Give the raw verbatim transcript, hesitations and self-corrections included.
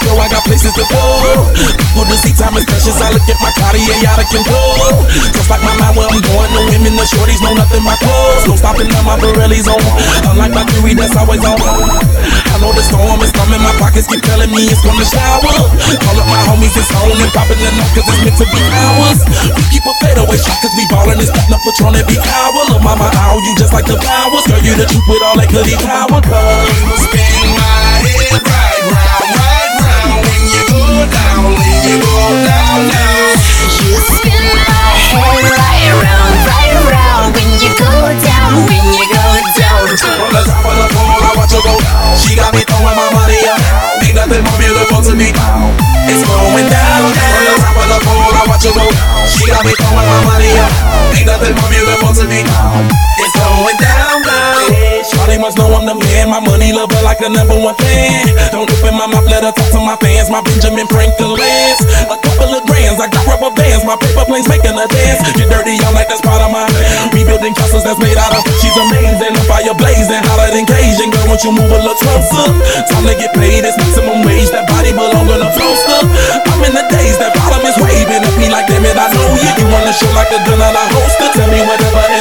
yo, I got places to go. People to see, time is precious. I look at my Cartier out of control. Just like my mind where I'm going. No women, no shorties, no nothing but clothes. No stopping on my Pirelli's on. Unlike my theory, that's always on. I know the storm is coming. My pockets keep telling me it's gonna shower. Call up my homies, it's on and popping it up, cause it's meant to be ours. We keep a fadeaway shot, cause we ballin' and spittin' up Patron every hour. Lil' mama, ow, you just like the flowers. Girl, you the truth with all that goody power. Cause spin my head right round, right round. When you go down, when you go down, down. You spin my head right round, right round. When you go down, when you go down. From the top of the pole, I watch her go down. She got me throwing my money up. Ain't nothing more beautiful to me. It's going down. From the top of the pole, I watch her go down. She got me throwing my money up. Ain't nothing more beautiful to me. It's going down, down. Shawty must know I'm the man. My money lover like the number one fan. Don't open my mouth, let her talk to my fans. My Benjamin Franklin lands. A couple of grands, I got rubber bands. My paper planes making a dance. Get dirty, I'm like that's part of my rebuilding castles that's made out of. She's amazing, the fire blazing, hotter than Cajun. Girl, won't you move a little closer? Time to get paid, it's maximum wage. That body belong on a floaster. I'm in the days that bottom is waving at me like damn it, I know you. You wanna show like a gun on a holster? Tell me whatever.